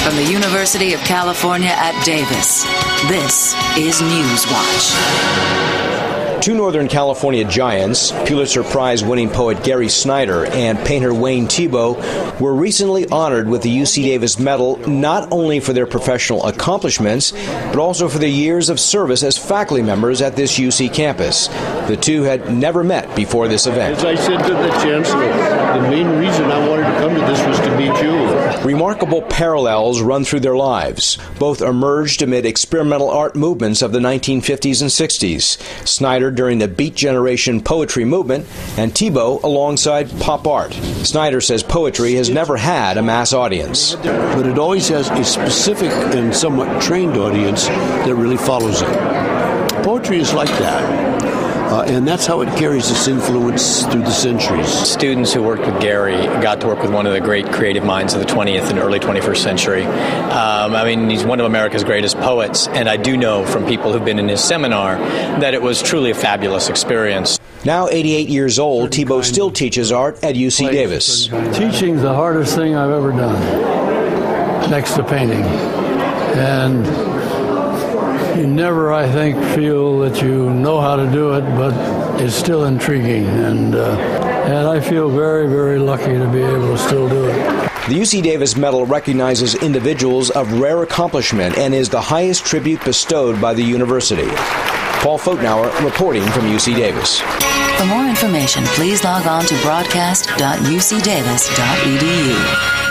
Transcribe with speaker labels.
Speaker 1: from the University of California at Davis, this is Newswatch.
Speaker 2: Two Northern California giants, Pulitzer Prize-winning poet Gary Snyder and painter Wayne Thiebaud, were recently honored with the UC Davis Medal not only for their professional accomplishments, but also for their years of service as faculty members at this UC campus. The two had never met before this event.
Speaker 3: As I said to the chancellor, the main reason I wanted to come to this was to meet you.
Speaker 2: Remarkable parallels run through their lives. Both emerged amid experimental art movements of the 1950s and 60s. Snyder during the Beat Generation poetry movement, and Thiebaud alongside pop art. Snyder says poetry has never had a mass audience.
Speaker 3: But it always has a specific and somewhat trained audience that really follows it. Poetry is like that. And that's how it carries its influence through the centuries.
Speaker 4: Students who worked with Gary got to work with one of the great creative minds of the 20th and early 21st century. He's one of America's greatest poets, and I do know from people who've been in his seminar that it was truly a fabulous experience.
Speaker 2: Now 88 years old, Thiebaud still teaches art at UC Davis.
Speaker 5: Teaching's the hardest thing I've ever done, next to painting. And you never, I think, feel that you know how to do it, but it's still intriguing. And I feel very, very lucky to be able to still do it.
Speaker 2: The UC Davis Medal recognizes individuals of rare accomplishment and is the highest tribute bestowed by the university. Paul Fotenauer reporting from UC Davis.
Speaker 1: For more information, please log on to broadcast.ucdavis.edu.